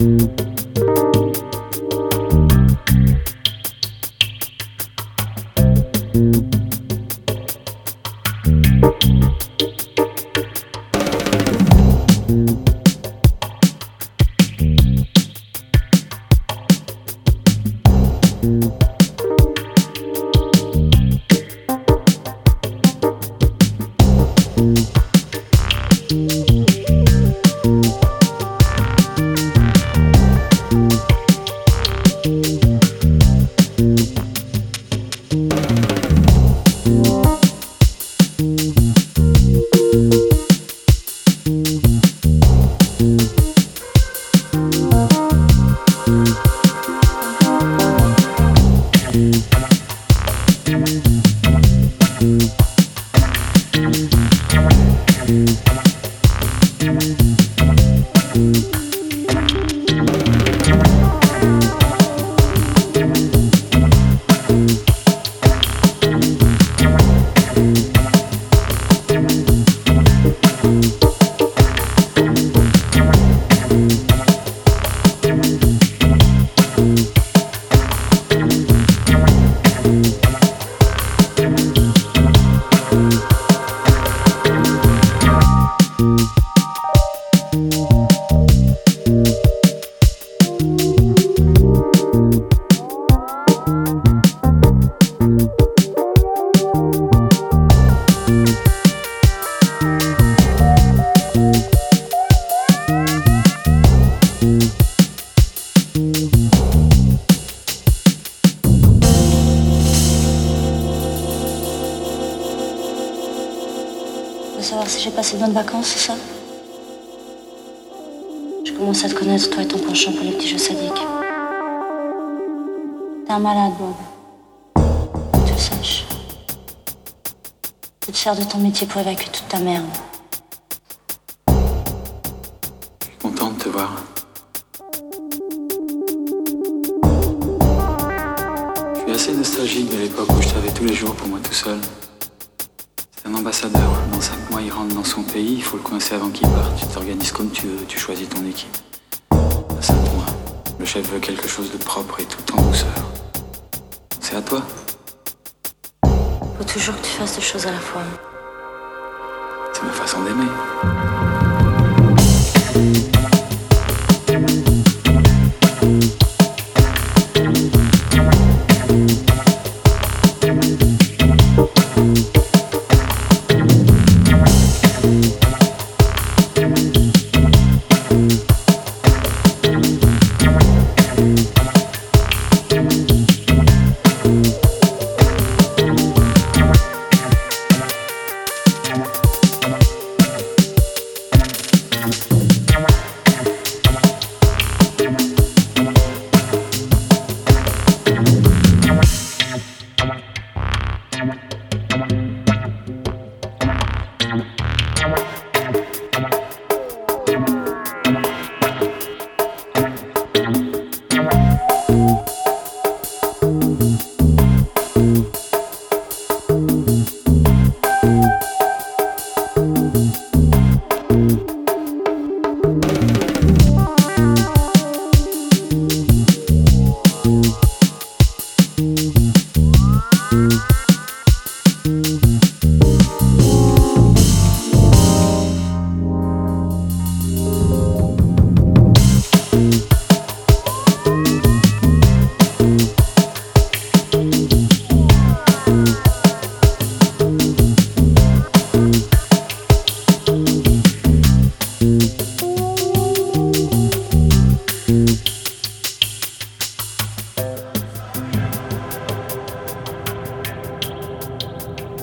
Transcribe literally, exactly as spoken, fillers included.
Savoir si j'ai passé de bonnes vacances, c'est ça? Je commence à te connaître, toi et ton penchant pour les petits jeux sadiques. T'es un malade, Bob. Faut que tu le saches. Tu te sers de ton métier pour évacuer toute ta merde. Je suis content de te voir. Je suis assez nostalgique de l'époque où je t'avais tous les jours pour moi tout seul. Un ambassadeur, dans cinq mois il rentre dans son pays, il faut le coincer avant qu'il parte, tu t'organises comme tu veux, tu choisis ton équipe. À cinq mois, le chef veut quelque chose de propre et tout en douceur. C'est à toi. Faut toujours que tu fasses deux choses à la fois. C'est ma façon d'aimer.